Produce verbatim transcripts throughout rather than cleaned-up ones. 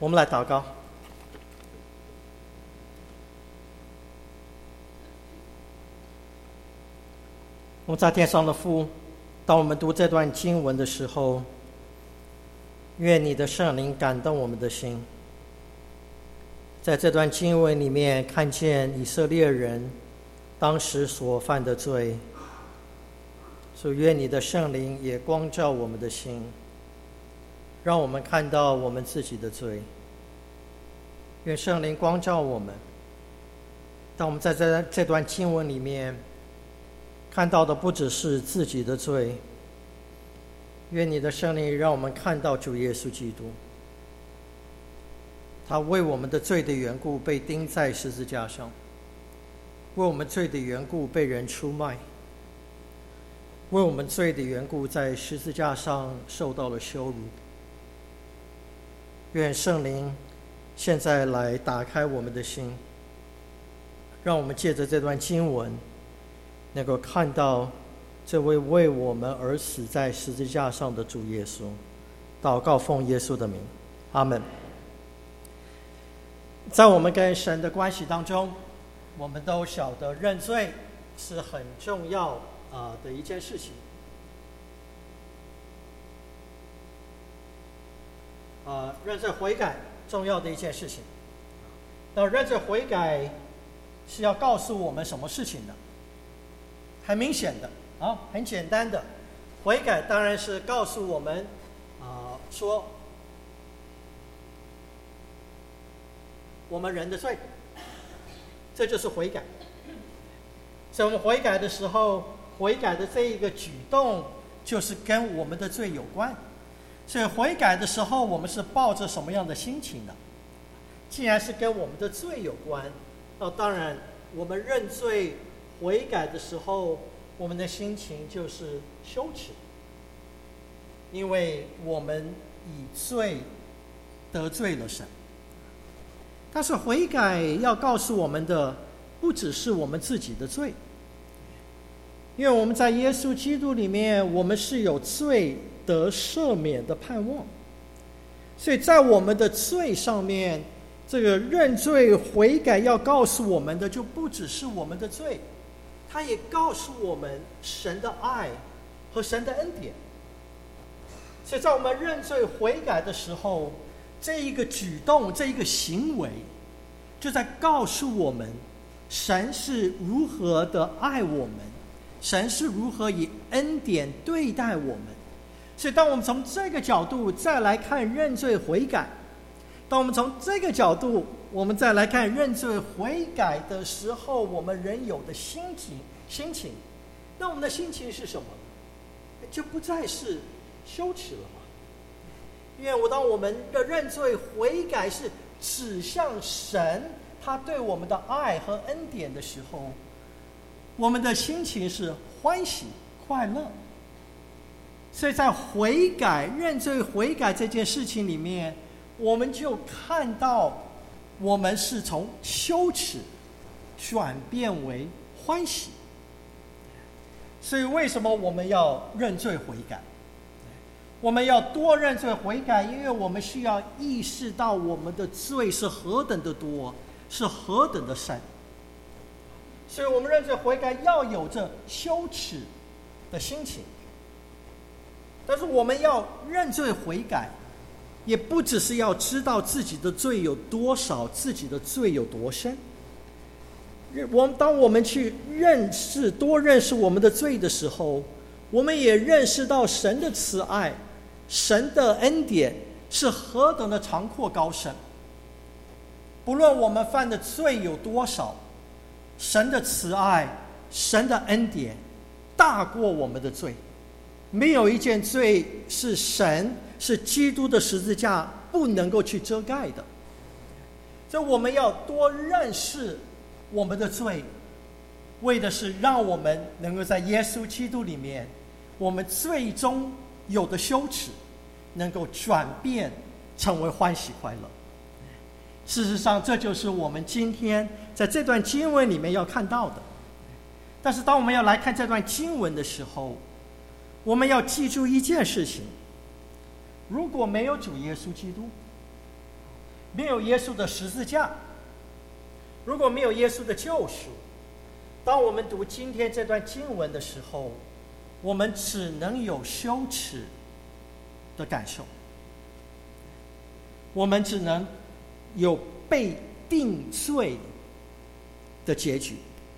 我们来祷告。我们在天上的父，当我们读这段经文的时候，愿你的圣灵感动我们的心，在这段经文里面看见以色列人当时所犯的罪，所以愿你的圣灵也光照我们的心，让我们看到我们自己的罪。愿圣灵光照我们，当我们在这这段经文里面看到的不只是自己的罪，愿你的圣灵让我们看到主耶稣基督，他为我们的罪的缘故被钉在十字架上，为我们罪的缘故被人出卖，为我们罪的缘故在十字架上受到了羞辱。愿圣灵现在来打开我们的心，让我们借着这段经文能够看到这位为我们而死在十字架上的主耶稣。祷告奉耶稣的名，阿们。在我们跟神的关系当中，我们都晓得认罪是很重要、呃、的一件事情。呃，认罪悔改重要的一件事情。那认罪悔改是要告诉我们什么事情呢？很明显的啊，很简单的，悔改当然是告诉我们啊、呃，说我们人的罪，这就是悔改。所以我们悔改的时候，悔改的这一个举动就是跟我们的罪有关。所以悔改的时候，我们是抱着什么样的心情呢？既然是跟我们的罪有关，那当然我们认罪悔改的时候，我们的心情就是羞耻，因为我们以罪得罪了神。但是悔改要告诉我们的不只是我们自己的罪，因为我们在耶稣基督里面，我们是有罪得赦免的盼望。所以在我们的罪上面，这个认罪悔改要告诉我们的就不只是我们的罪，它也告诉我们神的爱和神的恩典。所以在我们认罪悔改的时候，这一个举动，这一个行为，就在告诉我们神是如何的爱我们，神是如何以恩典对待我们。所以当我们从这个角度再来看认罪悔改，当我们从这个角度我们再来看认罪悔改的时候，我们人有的心情心情那我们的心情是什么？就不再是羞耻了嘛。因为我当我们的认罪悔改是指向神他对我们的爱和恩典的时候，我们的心情是欢喜快乐。所以在悔改认罪悔改这件事情里面，我们就看到我们是从羞耻转变为欢喜。所以为什么我们要认罪悔改？我们要多认罪悔改，因为我们需要意识到我们的罪是何等的多，是何等的深。所以我们认罪悔改要有着羞耻的心情。但是我们要认罪悔改，也不只是要知道自己的罪有多少，自己的罪有多深。我们当我们去认识多认识我们的罪的时候，我们也认识到神的慈爱，神的恩典是何等的长阔高深。不论我们犯的罪有多少，神的慈爱神的恩典大过我们的罪。没有一件罪是神是基督的十字架不能够去遮盖的。所以我们要多认识我们的罪，为的是让我们能够在耶稣基督里面，我们最终有的羞耻能够转变成为欢喜快乐。事实上这就是我们今天在这段经文里面要看到的。但是当我们要来看这段经文的时候，我们要记住一件事情，如果没有主耶稣基督， 没有耶稣的十字架，如果没有耶稣的救赎，当我们读今天这段经文的时候，我们只能有羞耻的感受，我们只能有被定罪的结局。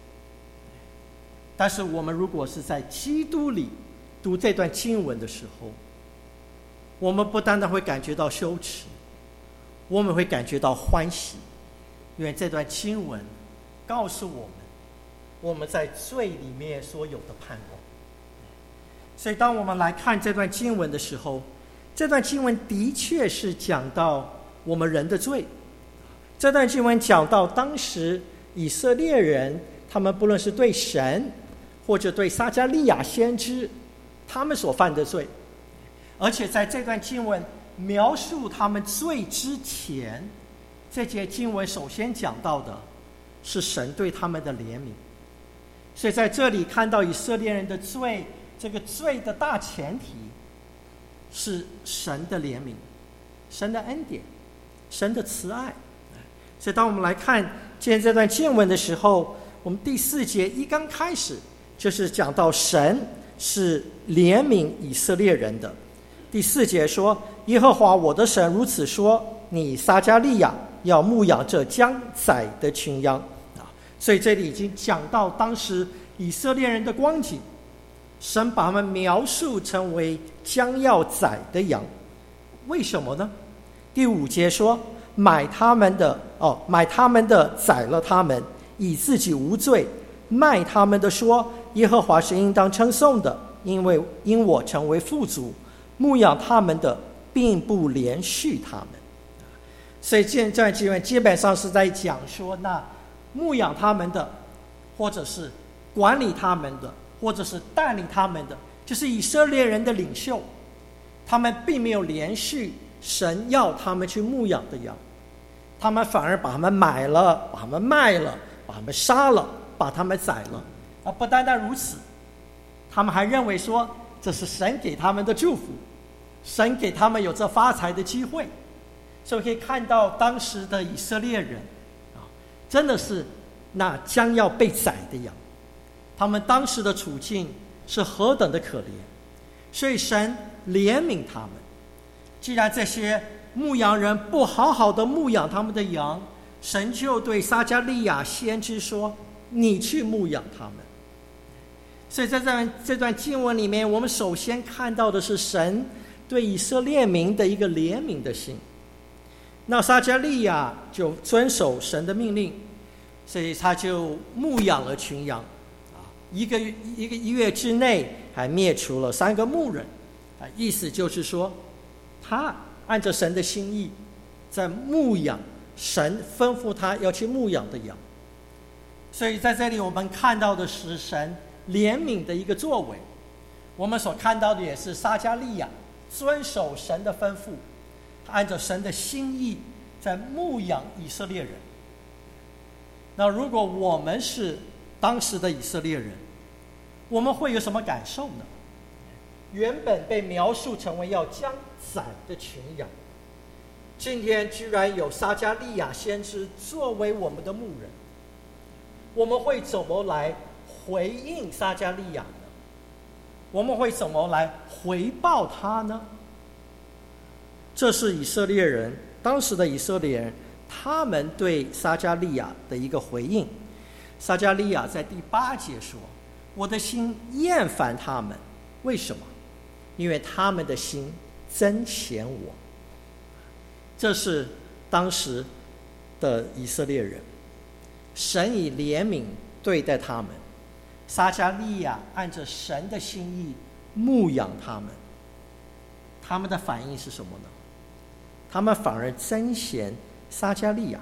但是我们如果是在基督里读这段经文的时候，我们不单单会感觉到羞耻，我们会感觉到欢喜，因为这段经文告诉我们我们在罪里面所有的盼望。所以当我们来看这段经文的时候，这段经文的确是讲到我们人的罪。这段经文讲到当时以色列人，他们不论是对神或者对撒迦利亚先知他们所犯的罪，而且在这段经文描述他们罪之前，这节经文首先讲到的是神对他们的怜悯。所以在这里看到以色列人的罪，这个罪的大前提是神的怜悯，神的恩典，神的慈爱。所以当我们来看今天这段经文的时候，我们第四节一刚开始就是讲到神是怜悯以色列人的。第四节说，耶和华我的神如此说，你撒迦利亚要牧养这将宰的群羊。所以这里已经讲到当时以色列人的光景，神把他们描述成为将要宰的羊。为什么呢？第五节说，买他们的哦，买他们的宰了他们，以自己无罪；卖他们的说，耶和华是应当称颂的，因为因我成为富足。牧养他们的并不连续他们。所以这段经文基本上是在讲说，那牧养他们的，或者是管理他们的，或者是带领他们的，就是以色列人的领袖，他们并没有连续神要他们去牧养的羊，他们反而把他们买了，把他们卖了，把他们杀了，把他们宰了。而不单单如此，他们还认为说这是神给他们的祝福，神给他们有这发财的机会。所以可以看到当时的以色列人啊，真的是那将要被宰的羊，他们当时的处境是何等的可怜。所以神怜悯他们，既然这些牧羊人不好好的牧养他们的羊，神就对撒迦利亚先知说，你去牧养他们。所以在这段这段经文里面，我们首先看到的是神对以色列民的一个怜悯的心。那撒迦利亚就遵守神的命令，所以他就牧养了群羊啊，一个一个一月之内还灭除了三个牧人啊，意思就是说他按着神的心意在牧养神吩咐他要去牧养的羊。所以在这里我们看到的是神怜悯的一个作为，我们所看到的也是撒迦利亚遵守神的吩咐，按照神的心意在牧养以色列人。那如果我们是当时的以色列人，我们会有什么感受呢？原本被描述成为要将宰的群羊，今天居然有撒迦利亚先知作为我们的牧人，我们会怎么来回应撒迦利亚呢？我们会怎么来回报他呢？这是以色列人，当时的以色列人，他们对撒迦利亚的一个回应。撒迦利亚在第八节说，我的心厌烦他们。为什么？因为他们的心憎嫌我。这是当时的以色列人，神以怜悯对待他们，撒迦利亚按着神的心意牧养他们。他们的反应是什么呢？他们反而憎嫌撒迦利亚。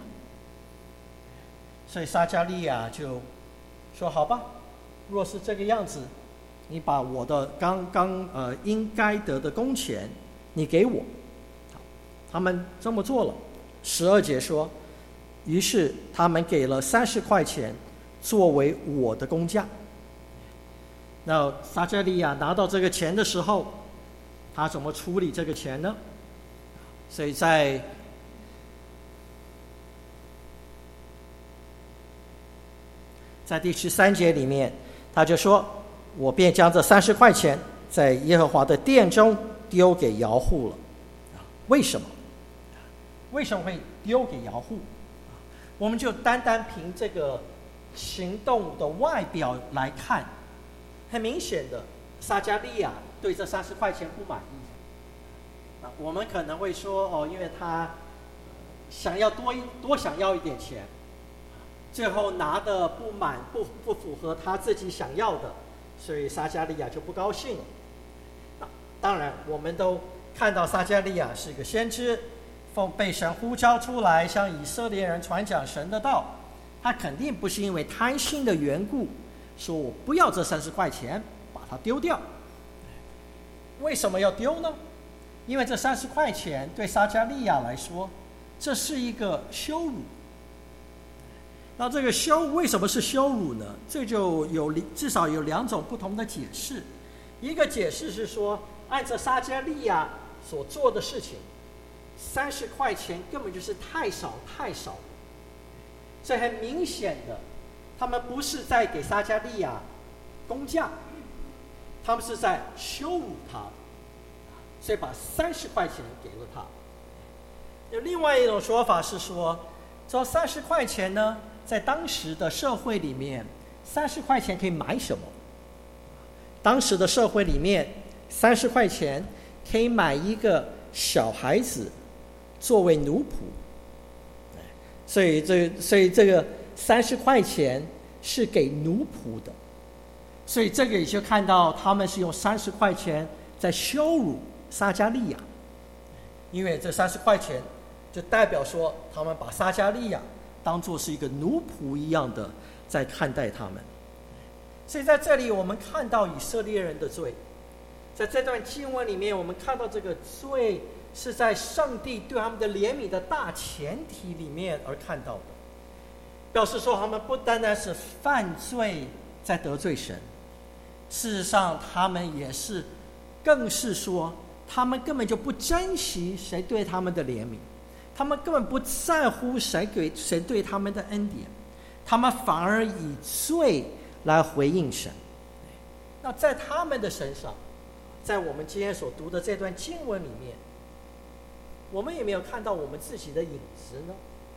所以撒迦利亚就说，好吧，若是这个样子，你把我的刚刚呃应该得的工钱你给我。他们这么做了。十二节说，于是他们给了三十块钱作为我的工价。那撒迦利亚拿到这个钱的时候，他怎么处理这个钱呢？所以在在第十三节里面，他就说：“我便将这三十块钱在耶和华的殿中丢给姚户了。”为什么？为什么会丢给姚户？我们就单单凭这个行动的外表来看，很明显的，撒迦利亚对这三十块钱不满意。啊，我们可能会说，哦，因为他想要多一多想要一点钱，最后拿的不满不不符合他自己想要的，所以撒迦利亚就不高兴了。啊，当然，我们都看到撒迦利亚是一个先知，奉被神呼召出来，向以色列人传讲神的道。他肯定不是因为贪心的缘故，说我不要这三十块钱，把它丢掉。为什么要丢呢？因为这三十块钱对撒迦利亚来说，这是一个羞辱。那这个羞为什么是羞辱呢？这就有至少有两种不同的解释。一个解释是说，按照撒迦利亚所做的事情，三十块钱根本就是太少太少了。所以很明显的，他们不是在给撒迦利亚工价，他们是在羞辱他，所以把三十块钱给了他。有另外一种说法是说，这三十块钱呢，在当时的社会里面，三十块钱可以买什么？当时的社会里面，三十块钱可以买一个小孩子作为奴仆。所以这所以这个三十块钱是给奴仆的，所以这个也就看到他们是用三十块钱在羞辱撒迦利亚，因为这三十块钱就代表说他们把撒迦利亚当作是一个奴仆一样的在看待他们。所以在这里我们看到以色列人的罪，在这段经文里面我们看到这个罪是在上帝对他们的怜悯的大前提里面而看到的，表示说他们不单单是犯罪在得罪神，事实上他们也是，更是说他们根本就不珍惜谁对他们的怜悯，他们根本不在乎谁给谁对他们的恩典，他们反而以罪来回应神。那在他们的身上，在我们今天所读的这段经文里面，我们有没有看到我们自己的影子呢？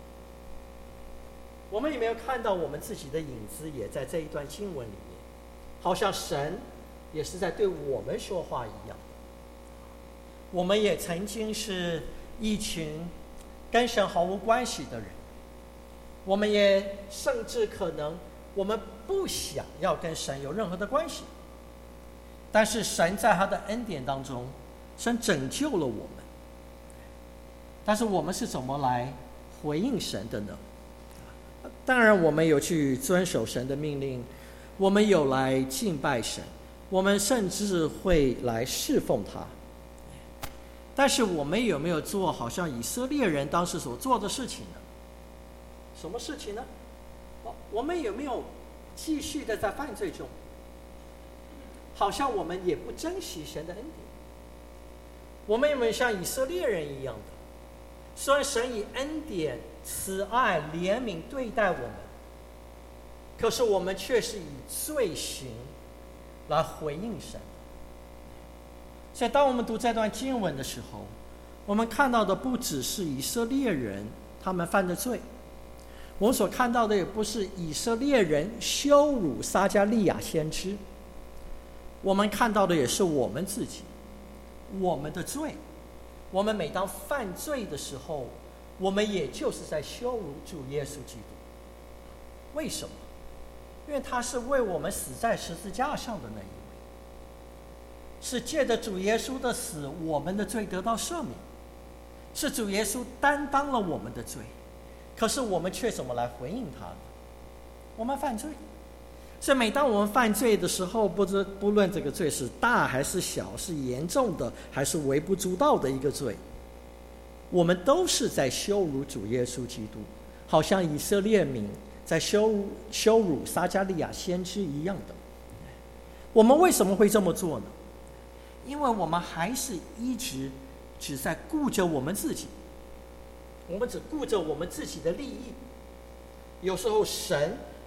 我们有没有看到我们自己的影子也在这一段经文里面？好像神也是在对我们说话一样。我们也曾经是一群跟神毫无关系的人，我们也甚至可能我们不想要跟神有任何的关系，但是神在他的恩典当中，神拯救了我们。但是我们是怎么来回应神的呢？当然我们有去遵守神的命令，我们有来敬拜神，我们甚至会来侍奉他。但是我们有没有做好像以色列人当时所做的事情呢？什么事情呢？我们有没有继续的在犯罪中，好像我们也不珍惜神的恩典？我们有没有像以色列人一样的，虽然神以恩典、慈爱、怜悯对待我们，可是我们却是以罪行来回应神。所以当我们读这段经文的时候，我们看到的不只是以色列人他们犯的罪，我们所看到的也不是以色列人羞辱撒迦利亚先知，我们看到的也是我们自己，我们的罪。我们每当犯罪的时候，我们也就是在羞辱主耶稣基督。为什么？因为他是为我们死在十字架上的那一位，是借着主耶稣的死，我们的罪得到赦免，是主耶稣担当了我们的罪，可是我们却怎么来回应他呢？我们犯罪。所以每当我们犯罪的时候，不知不论这个罪是大还是小，是严重的还是微不足道的一个罪，我们都是在羞辱主耶稣基督，好像以色列民在羞辱羞辱撒迦利亚先知一样的。我们为什么会这么做呢？因为我们还是一直只在顾着我们自己，我们只顾着我们自己的利益。有时候神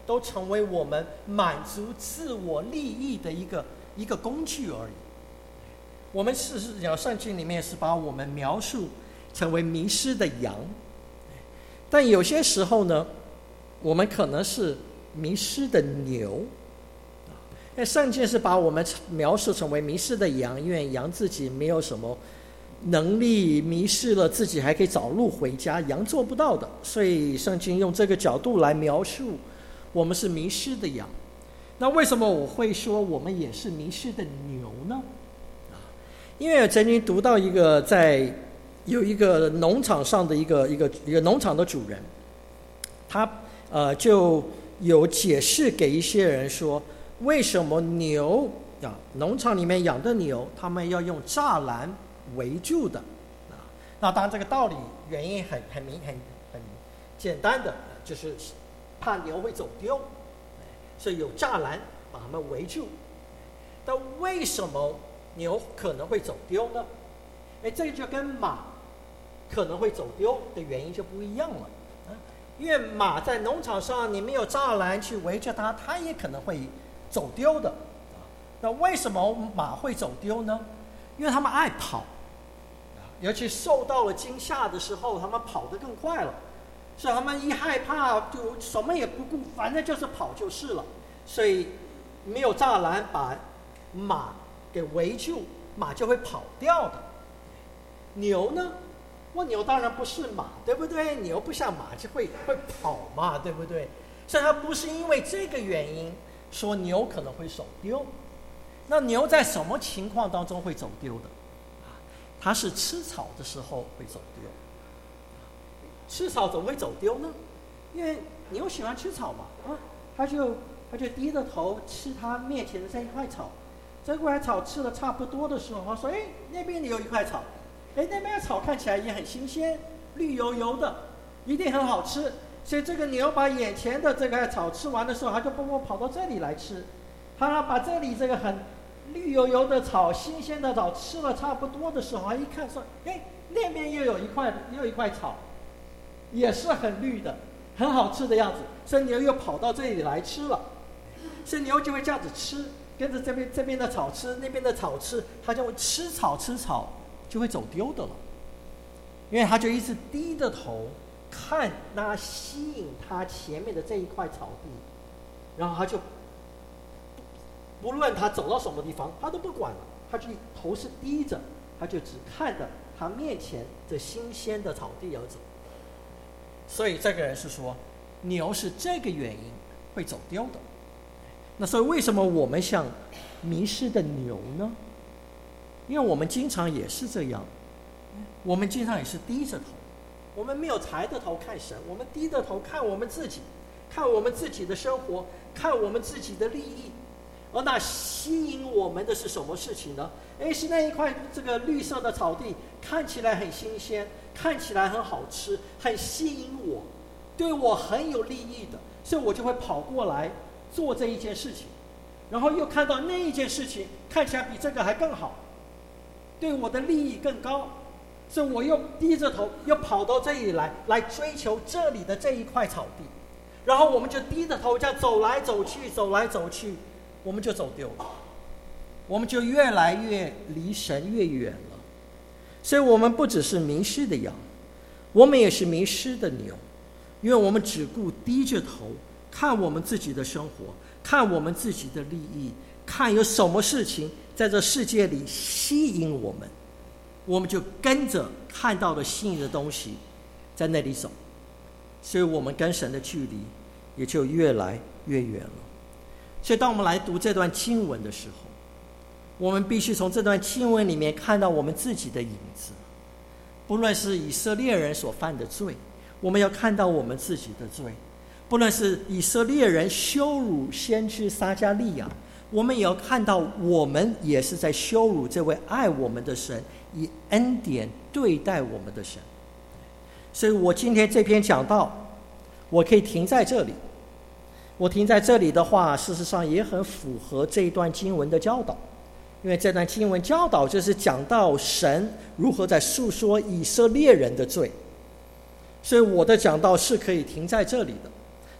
都成为我们满足自我利益的一个一个工具而已。我们事实上圣经里面是把我们描述成为迷失的羊，但有些时候呢，我们可能是迷失的牛。因为圣经是把我们描述成为迷失的羊，因为羊自己没有什么能力，迷失了自己还可以找路回家，羊做不到的，所以圣经用这个角度来描述我们是迷失的羊。那为什么我会说我们也是迷失的牛呢？因为我曾经读到一个在有一个农场上的一个一个一个农场的主人，他呃就有解释给一些人说，为什么牛啊农场里面养的牛，他们要用栅栏围住的啊？那当然这个道理原因很很明很很简单的，就是怕牛会走丢，所以有栅栏把它们围住。但为什么牛可能会走丢呢？哎，这就跟马可能会走丢的原因就不一样了。啊，因为马在农场上，你没有栅栏去围着它，它也可能会走丢的。啊，那为什么马会走丢呢？因为它们爱跑，尤其受到了惊吓的时候，它们跑得更快了。所以他们一害怕就什么也不顾，反正就是跑就是了。所以没有栅栏把马给围住，马就会跑掉的。牛呢？蜗牛当然不是马，对不对？牛不像马就会会跑嘛，对不对？所以它不是因为这个原因说牛可能会走丢。那牛在什么情况当中会走丢的？它是吃草的时候会走丢。吃草怎么会走丢呢？因为牛喜欢吃草嘛，啊，它就它就低着头吃它面前的这一块草。这块草吃的差不多的时候，说：“哎，那边有一块草，哎，那边的草看起来也很新鲜，绿油油的，一定很好吃。”所以这个牛把眼前的这块草吃完的时候，它就蹦蹦跑到这里来吃。它把这里这个很绿油油的草、新鲜的草吃了差不多的时候，它一看说：“哎，那边又有一块又有一块草，也是很绿的，很好吃的样子。”所以牛又跑到这里来吃了。所以牛就会这样子吃。跟着这边这边的草吃，那边的草吃，它就会吃草吃草，就会走丢的了。因为它就一直低着头看那吸引它前面的这一块草地，然后它就不论它走到什么地方，它都不管了，它就头是低着，它就只看着它面前这新鲜的草地而走。所以这个人是说，牛是这个原因会走丢的。那所以为什么我们像迷失的牛呢？因为我们经常也是这样，我们经常也是低着头，我们没有抬着头看神，我们低着头看我们自己，看我们自己的生活，看我们自己的利益。而那吸引我们的是什么事情呢？诶，是那一块这个绿色的草地，看起来很新鲜，看起来很好吃，很吸引我，对我很有利益的，所以我就会跑过来做这一件事情。然后又看到那一件事情看起来比这个还更好，对我的利益更高，所以我又低着头又跑到这里来来追求这里的这一块草地。然后我们就低着头这样走来走去走来走去，我们就走丢了，我们就越来越离神越远了。所以我们不只是迷失的羊，我们也是迷失的牛，因为我们只顾低着头看我们自己的生活，看我们自己的利益，看有什么事情在这世界里吸引我们，我们就跟着看到的吸引的东西在那里走，所以我们跟神的距离也就越来越远了。所以当我们来读这段经文的时候，我们必须从这段经文里面看到我们自己的影子。不论是以色列人所犯的罪，我们要看到我们自己的罪；不论是以色列人羞辱先知撒迦利亚，我们也要看到我们也是在羞辱这位爱我们的神，以恩典对待我们的神。所以我今天这篇讲道，我可以停在这里。我停在这里的话，事实上也很符合这一段经文的教导，因为这段经文教导就是讲到神如何在诉说以色列人的罪，所以我的讲道是可以停在这里的。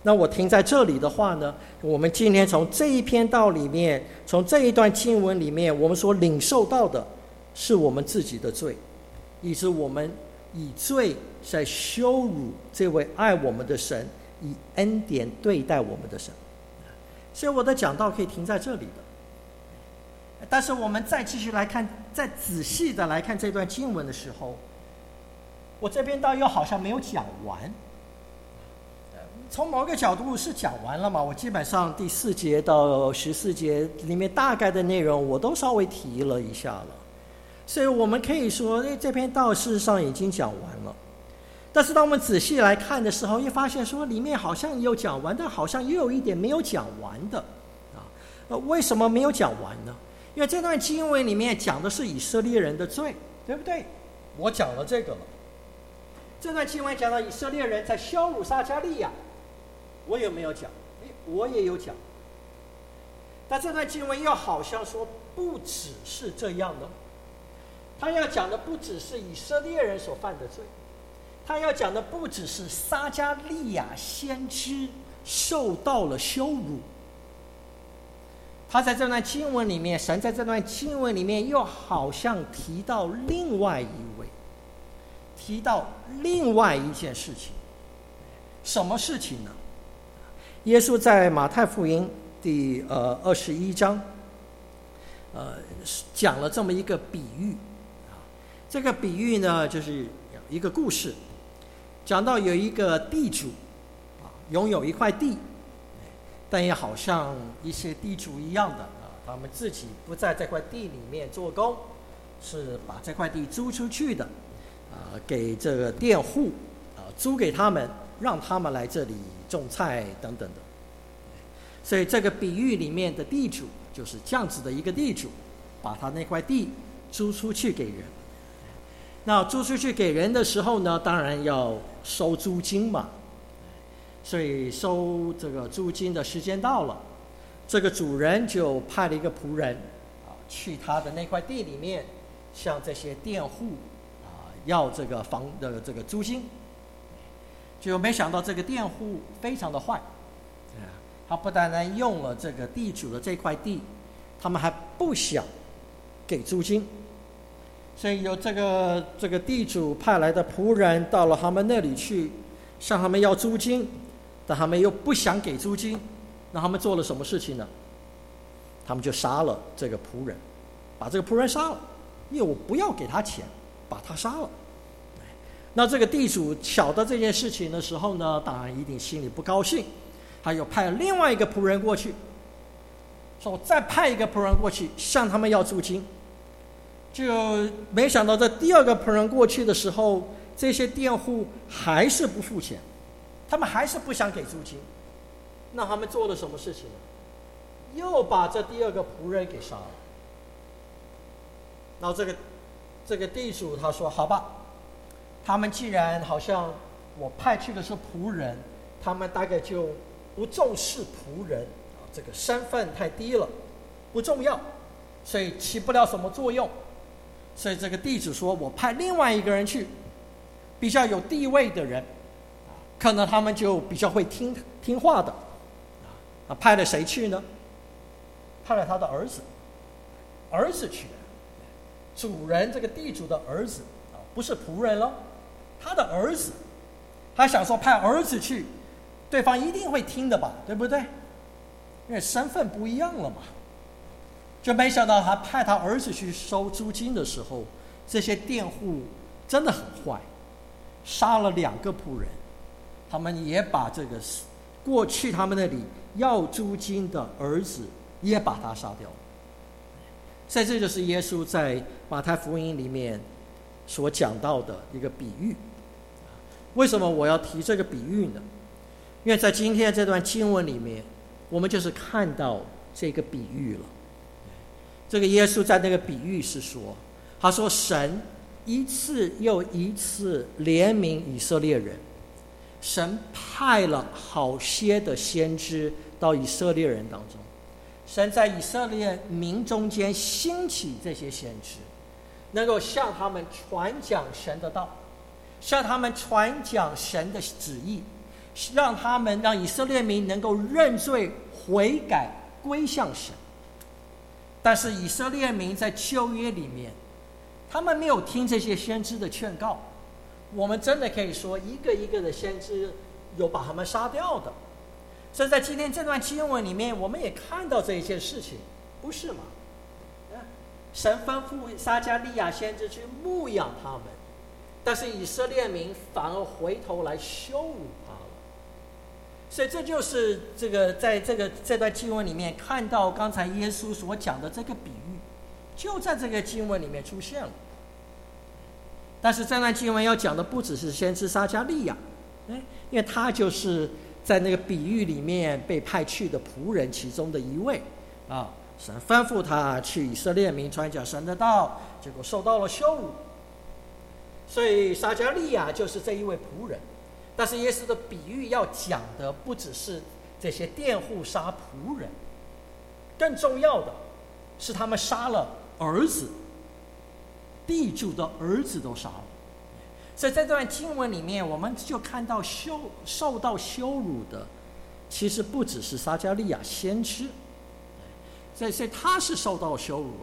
那我停在这里的话呢，我们今天从这一篇道里面，从这一段经文里面，我们所领受到的是我们自己的罪，以致我们以罪在羞辱这位爱我们的神，以恩典对待我们的神。所以我的讲道可以停在这里的。但是我们再继续来看，再仔细的来看这段经文的时候，我这边倒又好像没有讲完。从某个角度是讲完了嘛，我基本上第四节到十四节里面大概的内容我都稍微提了一下了，所以我们可以说，哎，这篇道事实上已经讲完了。但是当我们仔细来看的时候，又发现说里面好像有讲完，但好像又有一点没有讲完的啊。呃，为什么没有讲完呢？因为这段经文里面讲的是以色列人的罪，对不对？我讲了这个了。这段经文讲到以色列人在羞辱撒迦利亚，我有没有讲？诶，我也有讲。但这段经文又好像说不只是这样的，他要讲的不只是以色列人所犯的罪，他要讲的不只是撒迦利亚先知受到了羞辱。他在这段经文里面，神在这段经文里面又好像提到另外一位，提到另外一件事情。什么事情呢？耶稣在马太福音第呃二十一章，呃讲了这么一个比喻啊。这个比喻呢，就是一个故事，讲到有一个地主啊，拥有一块地。但也好像一些地主一样的啊，他们自己不在这块地里面做工，是把这块地租出去的，啊，给这个佃户啊租给他们，让他们来这里种菜等等的。所以这个比喻里面的地主就是这样子的一个地主，把他那块地租出去给人。那租出去给人的时候呢，当然要收租金嘛。所以收这个租金的时间到了，这个主人就派了一个仆人啊，去他的那块地里面，向这些佃户啊要这个房的这个租金。就没想到这个佃户非常的坏，啊，他不单单用了这个地主的这块地，他们还不想给租金，所以由这个这个地主派来的仆人到了他们那里去，向他们要租金。但他们又不想给租金，那他们做了什么事情呢？他们就杀了这个仆人，把这个仆人杀了，因为我不要给他钱，把他杀了。那这个地主晓得这件事情的时候呢，当然一定心里不高兴，他又派另外一个仆人过去，说我再派一个仆人过去向他们要租金。就没想到这第二个仆人过去的时候，这些佃户还是不付钱，他们还是不想给租金。那他们做了什么事情呢？又把这第二个仆人给杀了。然后这个这个地主他说：“好吧，他们既然好像我派去的是仆人，他们大概就不重视仆人啊，这个身份太低了，不重要，所以起不了什么作用。所以这个地主说，我派另外一个人去，比较有地位的人。”可能他们就比较会听听话的，啊，派了谁去呢？派了他的儿子，儿子去，主人这个地主的儿子啊，不是仆人了，他的儿子，他想说派儿子去，对方一定会听的吧，对不对？因为身份不一样了嘛。就没想到他派他儿子去收租金的时候，这些佃户真的很坏，杀了两个仆人。他们也把这个过去他们那里要租金的儿子也把他杀掉了。所以这就是耶稣在马太福音里面所讲到的一个比喻。为什么我要提这个比喻呢？因为在今天这段经文里面，我们就是看到这个比喻了。这个耶稣在那个比喻是说，他说神一次又一次怜悯以色列人，神派了好些的先知到以色列人当中，神在以色列民中间兴起这些先知，能够向他们传讲神的道，向他们传讲神的旨意， 让他们让以色列民能够认罪悔改归向神。但是以色列民在旧约里面，他们没有听这些先知的劝告。我们真的可以说，一个一个的先知有把他们杀掉的。所以在今天这段经文里面，我们也看到这一件事情，不是吗？神吩咐撒迦利亚先知去牧养他们，但是以色列民反而回头来羞辱他了。所以这就是这个在这个这段经文里面看到刚才耶稣所讲的这个比喻，就在这个经文里面出现了。但是这段经文要讲的不只是先知撒迦利亚，因为他就是在那个比喻里面被派去的仆人其中的一位啊。神吩咐他去以色列民传讲神的道，结果受到了羞辱。所以撒迦利亚就是这一位仆人。但是耶稣的比喻要讲的不只是这些佃户杀仆人，更重要的是他们杀了儿子，地主的儿子都杀了。所以在这段经文里面，我们就看到羞受到羞辱的其实不只是撒迦利亚先知，所以所以他是受到羞辱了，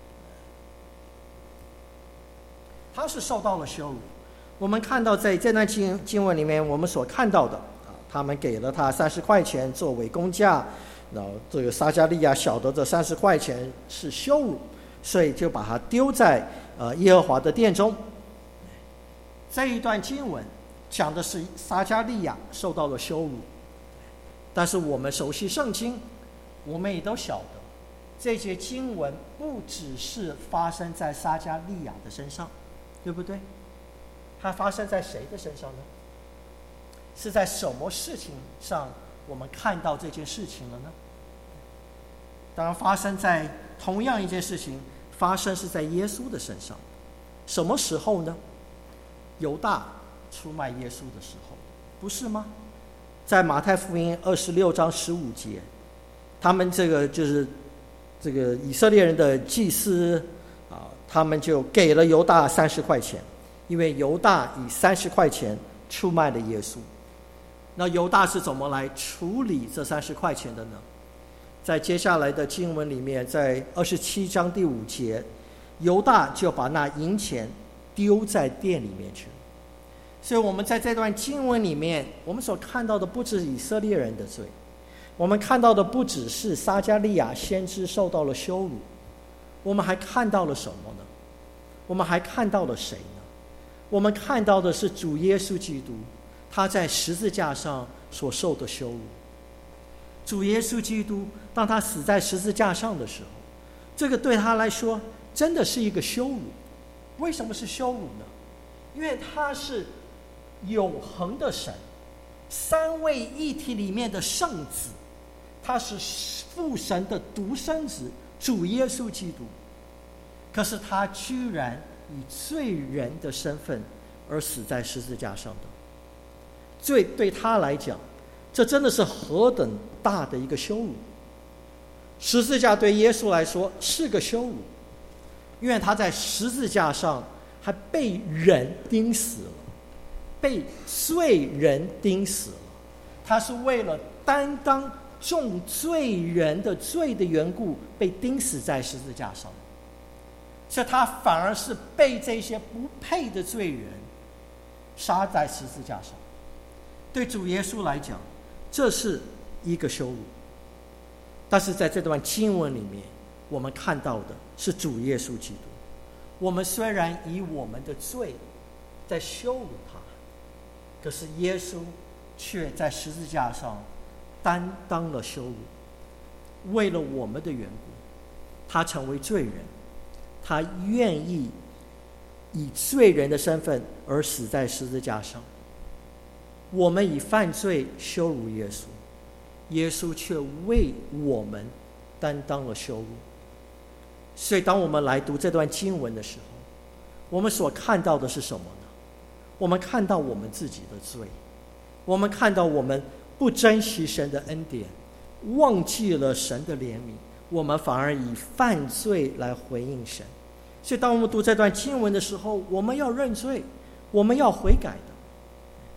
他是受到了羞辱。我们看到在这段经经文里面，我们所看到的啊，他们给了他三十块钱作为工价，然后这个撒迦利亚晓得这三十块钱是羞辱，所以就把他丢在呃耶和华的殿中。这一段经文讲的是撒迦利亚受到了羞辱，但是我们熟悉圣经，我们也都晓得这些经文不只是发生在撒迦利亚的身上，对不对？它发生在谁的身上呢？是在什么事情上我们看到这件事情了呢？当然发生在同样一件事情发生是在耶稣的身上。什么时候呢？犹大出卖耶稣的时候，不是吗？在马太福音二十六章十五节，他们这个就是这个以色列人的祭司啊，他们就给了犹大三十块钱，因为犹大以三十块钱出卖了耶稣。那犹大是怎么来处理这三十块钱的呢？在接下来的经文里面，在二十七章第五节，犹大就把那银钱丢在店里面去了。所以我们在这段经文里面，我们所看到的不只是以色列人的罪，我们看到的不只是撒迦利亚先知受到了羞辱，我们还看到了什么呢？我们还看到了谁呢？我们看到的是主耶稣基督，他在十字架上所受的羞辱。主耶稣基督当他死在十字架上的时候，这个对他来说真的是一个羞辱。为什么是羞辱呢？因为他是永恒的神，三位一体里面的圣子，他是父神的独生子主耶稣基督。可是他居然以罪人的身份而死在十字架上的，罪对他来讲，这真的是何等大的一个羞辱。十字架对耶稣来说是个羞辱，因为他在十字架上还被人钉死了，被罪人钉死了。他是为了担当众罪人的罪的缘故被钉死在十字架上，所以他反而是被这些不配的罪人杀在十字架上。对主耶稣来讲，这是一个羞辱。但是在这段经文里面，我们看到的是主耶稣基督。我们虽然以我们的罪在羞辱他，可是耶稣却在十字架上担当了羞辱。为了我们的缘故，他成为罪人，他愿意以罪人的身份而死在十字架上。我们以犯罪羞辱耶稣，耶稣却为我们担当了羞辱。所以当我们来读这段经文的时候，我们所看到的是什么呢？我们看到我们自己的罪，我们看到我们不珍惜神的恩典，忘记了神的怜悯，我们反而以犯罪来回应神。所以当我们读这段经文的时候，我们要认罪，我们要悔改的。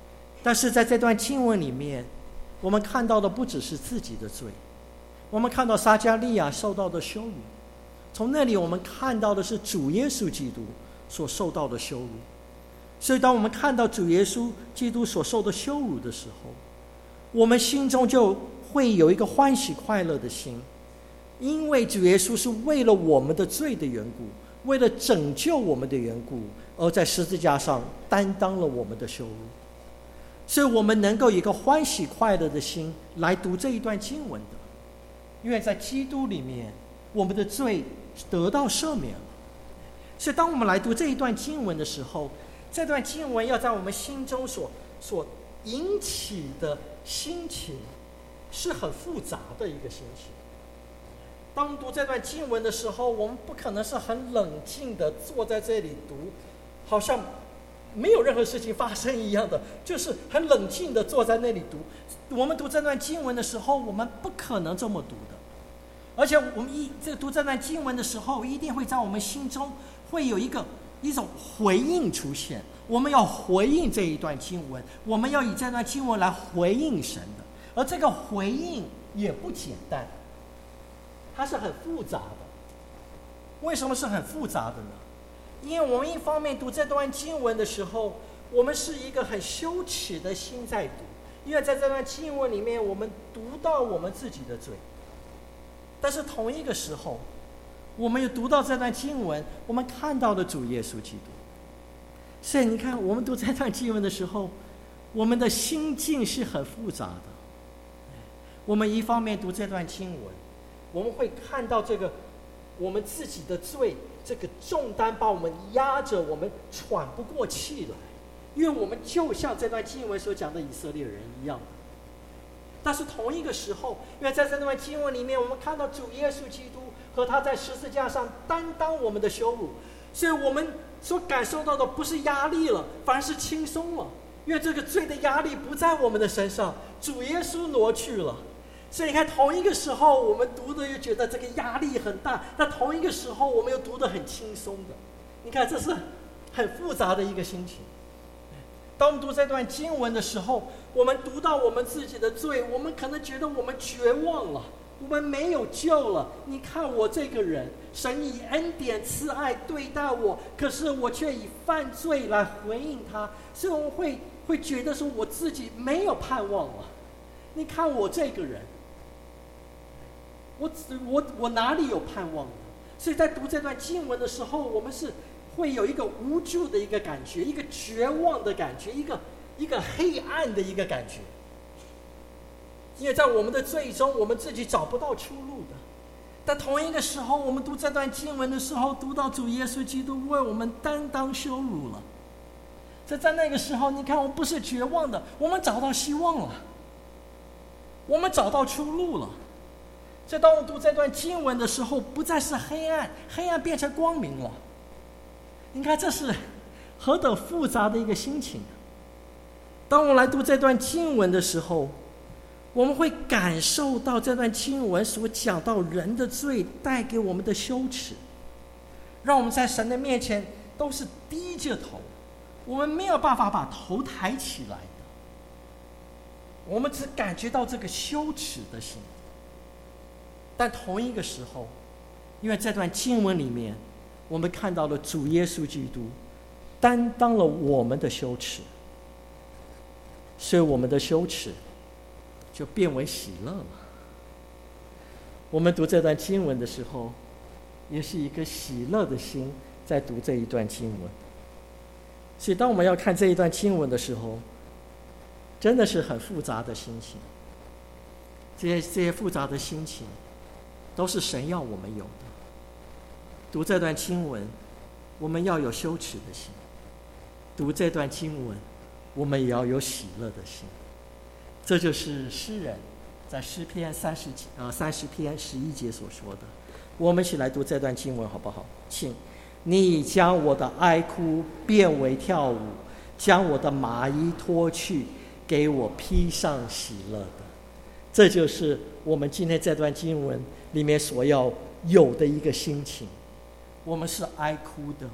但是在这段经文里面，我们看到的不只是自己的罪，我们看到撒迦利亚受到的羞辱，从那里我们看到的是主耶稣基督所受到的羞辱。所以当我们看到主耶稣基督所受的羞辱的时候，我们心中就会有一个欢喜快乐的心，因为主耶稣是为了我们的罪的缘故，为了拯救我们的缘故，而在十字架上担当了我们的羞辱。所以我们能够以一个欢喜快乐的心来读这一段经文的，因为在基督里面我们的罪得到赦免了。所以当我们来读这一段经文的时候，这段经文要在我们心中所所引起的心情是很复杂的一个心情。当我们读这段经文的时候，我们不可能是很冷静的坐在这里读，好像没有任何事情发生一样的，就是很冷静的坐在那里读。我们读这段经文的时候，我们不可能这么读的。而且我们一这读这段经文的时候，一定会在我们心中会有一个一种回应出现。我们要回应这一段经文，我们要以这段经文来回应神的。而这个回应也不简单，它是很复杂的。为什么是很复杂的呢？因为我们一方面读这段经文的时候，我们是一个很羞耻的心在读，因为在这段经文里面，我们读到我们自己的罪。但是同一个时候，我们又读到这段经文，我们看到了主耶稣基督。所以你看，我们读这段经文的时候，我们的心境是很复杂的。我们一方面读这段经文，我们会看到这个我们自己的罪，这个重担把我们压着，我们喘不过气来，因为我们就像这段经文所讲的以色列人一样。但是同一个时候，因为在这段经文里面，我们看到主耶稣基督和他在十字架上担当我们的羞辱，所以我们所感受到的不是压力了，反而是轻松了，因为这个罪的压力不在我们的身上，主耶稣挪去了。所以你看，同一个时候我们读的又觉得这个压力很大，但同一个时候我们又读得很轻松的。你看，这是很复杂的一个心情。当我们读这段经文的时候，我们读到我们自己的罪，我们可能觉得我们绝望了，我们没有救了。你看我这个人，神以恩典慈爱对待我，可是我却以犯罪来回应他，所以我们会会觉得说我自己没有盼望了。你看我这个人，我我我哪里有盼望呢？所以在读这段经文的时候，我们是会有一个无助的一个感觉，一个绝望的感觉，一个一个黑暗的一个感觉。因为在我们的罪中，我们自己找不到出路的。但同一个时候，我们读这段经文的时候，读到主耶稣基督为我们担当羞辱了。所以在那个时候，你看，我们不是绝望的，我们找到希望了，我们找到出路了。所以当我读这段经文的时候，不再是黑暗，黑暗变成光明了。你看，这是何等复杂的一个心情。当我们来读这段经文的时候，我们会感受到这段经文所讲到人的罪带给我们的羞耻，让我们在神的面前都是低着头，我们没有办法把头抬起来的，我们只感觉到这个羞耻的心。但同一个时候，因为这段经文里面我们看到了主耶稣基督担当了我们的羞耻，所以我们的羞耻就变为喜乐了。我们读这段经文的时候，也是一个喜乐的心在读这一段经文。所以当我们要看这一段经文的时候，真的是很复杂的心情。这些这些复杂的心情都是神要我们有的。读这段经文，我们要有羞耻的心；读这段经文，我们也要有喜乐的心。这就是诗人在诗篇三十呃三十篇十一节所说的。我们一起来读这段经文好不好？请你将我的哀哭变为跳舞，将我的麻衣脱去，给我披上喜乐的。这就是我们今天这段经文里面所要有的一个心情。我们是哀哭的，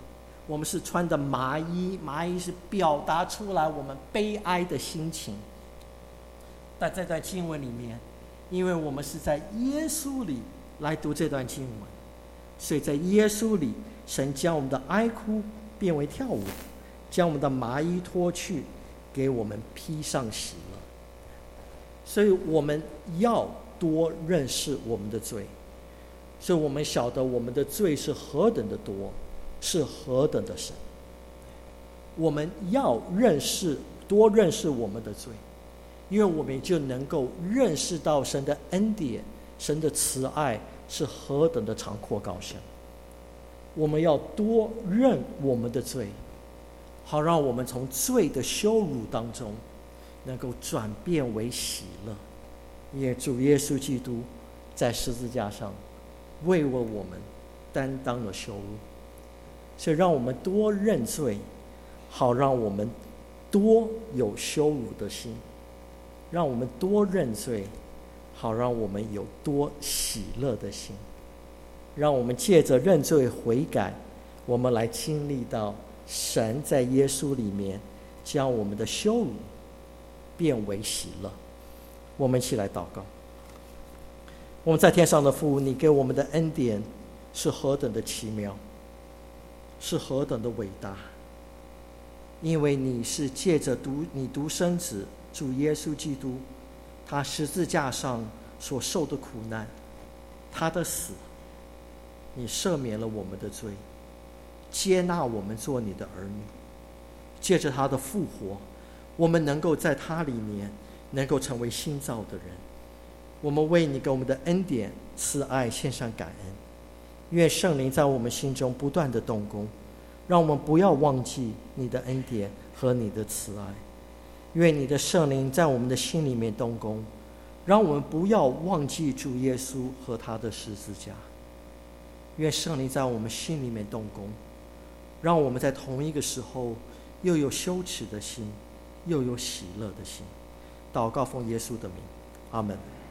我们是穿的麻衣，麻衣是表达出来我们悲哀的心情。但在这段经文里面，因为我们是在耶稣里来读这段经文，所以在耶稣里，神将我们的哀哭变为跳舞，将我们的麻衣脱去，给我们披上喜乐。所以我们要多认识我们的罪，所以我们晓得我们的罪是何等的多，是何等的深。我们要认识多认识我们的罪，因为我们就能够认识到神的恩典，神的慈爱是何等的长阔高深。我们要多认我们的罪，好让我们从罪的羞辱当中能够转变为喜乐，因为主耶稣基督在十字架上为了我们担当了羞辱。所以让我们多认罪，好让我们多有羞辱的心，让我们多认罪，好让我们有多喜乐的心。让我们借着认罪悔改，我们来经历到神在耶稣里面将我们的羞辱变为喜乐。我们一起来祷告。我们在天上的父，你给我们的恩典是何等的奇妙，是何等的伟大。因为你是借着独你独生子主耶稣基督，他十字架上所受的苦难，他的死，你赦免了我们的罪，接纳我们做你的儿女。借着他的复活，我们能够在他里面能够成为新造的人。我们为你给我们的恩典慈爱献上感恩。愿圣灵在我们心中不断的动工，让我们不要忘记你的恩典和你的慈爱。愿你的圣灵在我们的心里面动工，让我们不要忘记主耶稣和他的十字架。愿圣灵在我们心里面动工，让我们在同一个时候又有羞耻的心，又有喜乐的心。祷告奉耶稣的名，阿们。